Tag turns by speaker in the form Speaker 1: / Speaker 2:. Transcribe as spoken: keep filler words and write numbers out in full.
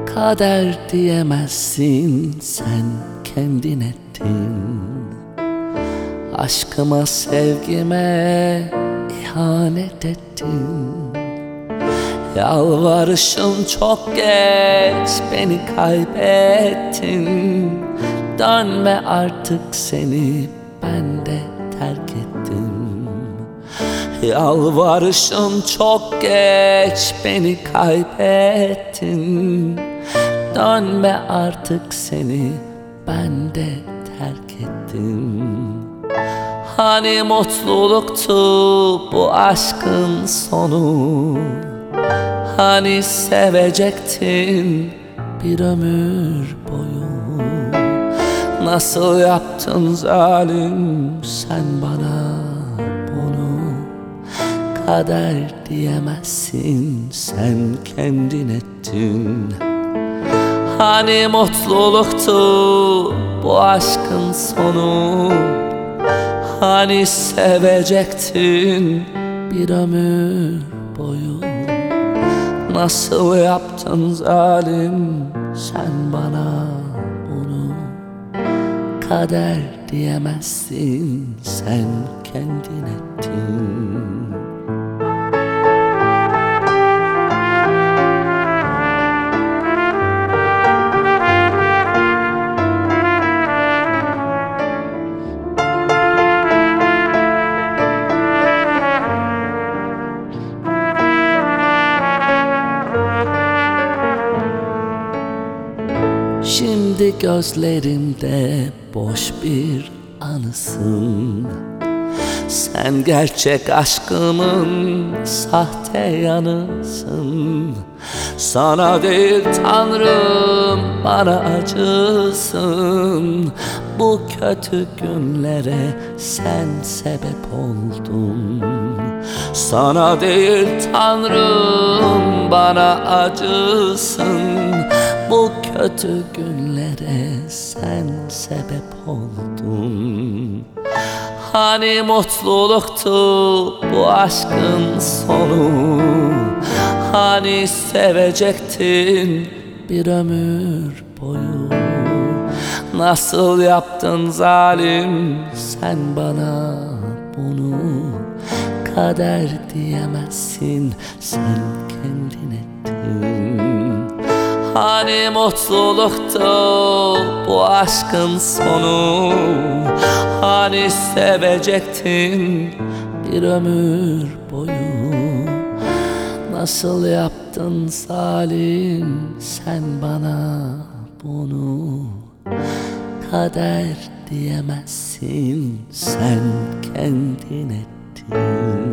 Speaker 1: Kader diyemezsin, sen kendin ettin. Aşkıma, sevgime ihanet ettin. Yalvarışım çok geç, beni kaybettin. Dönme artık, seni ben de terk ettim. Yalvarışım çok geç, beni kaybettin. Dönme artık, seni ben de terk ettim. Hani mutluluktu bu aşkın sonu? Hani sevecektin bir ömür boyu? Nasıl yaptın zalim sen bana bunu? Kader diyemezsin, sen kendin ettin. Hani mutluluktu bu aşkın sonu? Hani sevecektin bir ömür boyu? Nasıl yaptın zalim sen bana bunu? Kader diyemezsin, sen kendin ettin. Şimdi gözlerimde boş bir anısın. Sen gerçek aşkımın sahte yanısın. Sana değil Tanrım, bana acısın. Bu kötü günlere sen sebep oldun. Sana değil Tanrım, bana acısın. Bu kötü günlere sen sebep oldun. Hani mutluluktu bu aşkın sonu? Hani sevecektin bir ömür boyu? Nasıl yaptın zalim sen bana bunu? Kader diyemezsin, sen kendin ettin. Hani mutluluktu bu aşkın sonu? Hani sevecektin bir ömür boyu? Nasıl yaptın zalim sen bana bunu? Kader diyemezsin, sen kendin ettin.